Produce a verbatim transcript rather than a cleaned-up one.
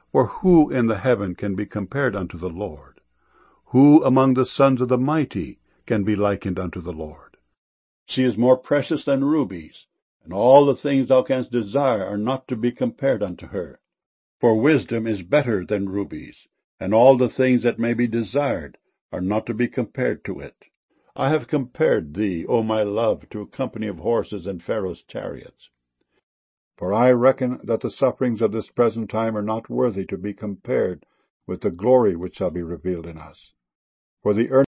or who in the heaven can be compared unto the Lord? Who among the sons of the mighty can be likened unto the Lord? She is more precious than rubies, and all the things thou canst desire are not to be compared unto her. For wisdom is better than rubies, and all the things that may be desired are not to be compared to it. I have compared thee, O my love, to a company of horses and Pharaoh's chariots. For I reckon that the sufferings of this present time are not worthy to be compared with the glory which shall be revealed in us. For the